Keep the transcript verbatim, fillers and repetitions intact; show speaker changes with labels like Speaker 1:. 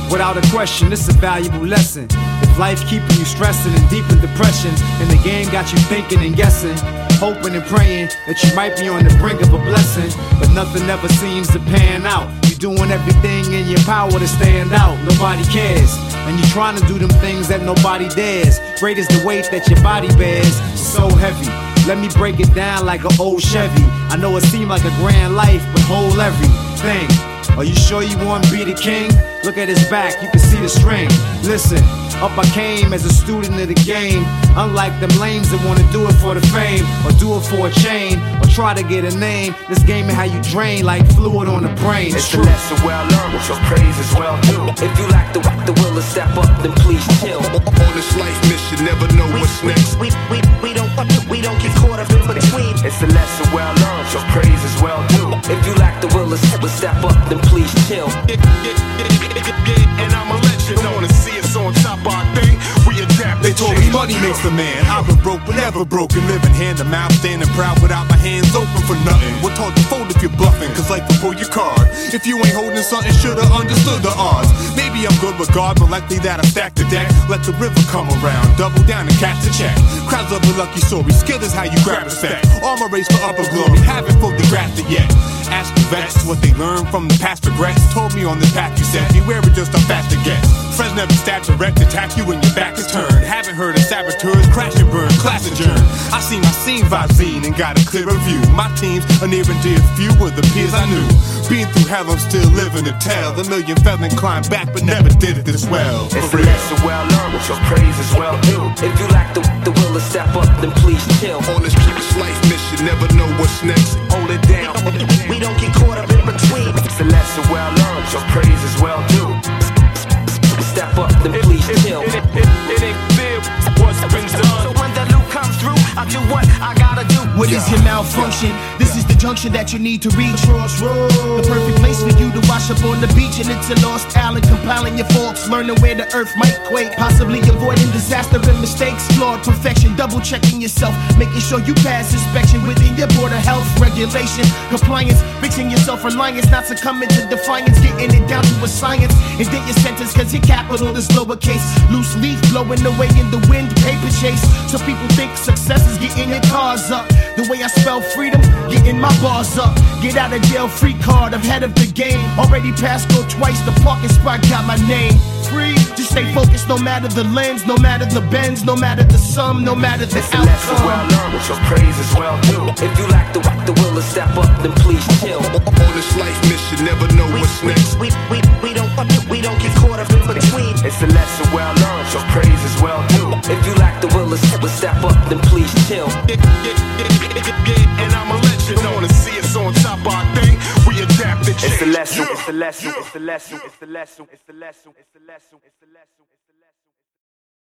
Speaker 1: Without a question, it's a valuable lesson. If life keeping you stressing and deep in depression, and the game got you thinking and guessing, hoping and praying that you might be on the brink of a blessing, but nothing ever seems to pan out. You doing everything in your power to stand out. Nobody cares, and you trying to do them things that nobody dares. Great is the weight that your body bears. It's so heavy. Let me break it down like an old Chevy. I know it seemed like a grand life, but hold everything. Are you sure you want to be the king? Look at his back, you can see the string. Listen, up I came as a student of the game. Unlike them lames that wanna do it for the fame, or do it for a chain, or try to get a name. This game is how you drain like fluid on the brain.
Speaker 2: It's, it's true. A lesson well learned, so praise is well due. If you lack the, the will to step up, then please chill.
Speaker 3: On this life mission, never know we, what's next.
Speaker 2: We, we, we, don't, we don't get caught up in between. It's a lesson well learned, so praise is well due. If you lack the will to step up, then please chill.
Speaker 3: And I'ma let you know to see us on top of our thing. We adapt.
Speaker 4: They told me money makes the man. I've been broke but never broken. Living hand to mouth, standing proud without my hands open for nothing. We're taught to fold if you're bluffing, cause life will pull your card. If you ain't holding something, should've understood the odds. Maybe I'm good with God, but likely that I stack the deck. Let the river come around, double down and catch the check. Crowds love a lucky story, skill is how you grab respect. Armor race for upper glory, haven't fully grasped it yet. Ask the vets what they learned from the past regrets. Told me on this path you said, beware of just a faster guess. Friends never stab direct, attack you when your back is turned. Haven't heard of saboteurs, crash and burn, class adjourn. I see my scene vibe zine and got a clearer view. My teams are near and dear few with the peers I knew. Being through hell, I'm still living to tell. The million fell and climbed back, but never did it this well.
Speaker 2: It's a lesson well learned, so praise is well due. If you lack the, the will to step up, then please chill.
Speaker 3: On this life mission, never know what's next.
Speaker 2: Hold it down. We don't get caught up in between. It's a lesson well learned, so praise is well due. Step up, then please chill.
Speaker 3: It, it, it, it ain't fair what's been done.
Speaker 2: So when the loot comes through, I do what I gotta do.
Speaker 5: What is your malfunction? This is the junction that you need to reach. The perfect place for you to wash up on the beach. And it's a lost talent, compiling your faults, learning where the earth might quake, possibly avoiding disaster and mistakes. Flawed perfection, double checking yourself, making sure you pass inspection within your border health regulation. Compliance, fixing your self-reliance, not succumbing to defiance, getting it down to a science. And then your sentence, cause your capital is lowercase. Loose leaf blowing away in the wind, paper chase. So people think success is getting your cars up. The way I spell freedom, getting my bars up. Get out of jail free card, I'm head of the game. Already passed go twice, the parking spot got my name. Free, just stay focused no matter the lens, no matter the bends, no matter the sum, no matter the
Speaker 2: it's
Speaker 5: outcome.
Speaker 2: It's a lesson well learned, so praise is well due. If you lack the, the will to step up, then please chill.
Speaker 3: On this life mission, never know
Speaker 2: we,
Speaker 3: what's next.
Speaker 2: We, we, we, don't, we don't get caught up in between. It's a lesson well learned, so praise is well due. If you lack the will to step up, then please chill.
Speaker 3: And I'ma let you know to see us on top of our thing. We adapt and change.
Speaker 2: It's a lesson, it's a lesson, it's a lesson, it's a lesson, it's a lesson, it's a lesson, it's a lesson, it's a lesson.